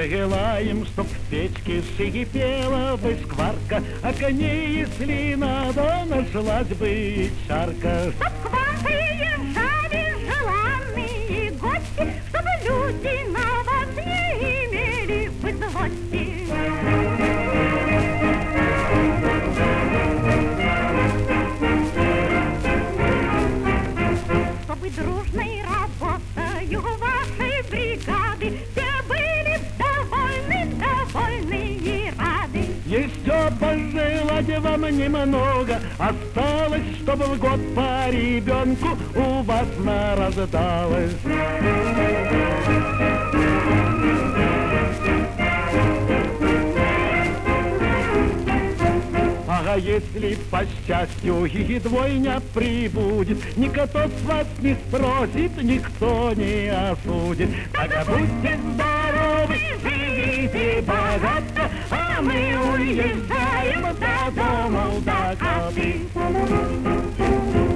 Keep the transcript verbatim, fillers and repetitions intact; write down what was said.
Желаем, чтоб в печке шипела бы скварка, а коней, если надо, нашлась бы и чарка. Чтоб к вам приезжали желанные гости, чтобы люди на вас не имели бы злости. Чтобы дружной работою вашей бригады все были довольны, довольны и рады. Еще пожелать вам немного осталось, чтобы в год по ребенку у вас нарождалось. А если по счастью и двойня прибудет, никто с вас не спросит, никто не осудит. Так будьте здоровы, живите богато, а мы уезжаем до дому, до коты.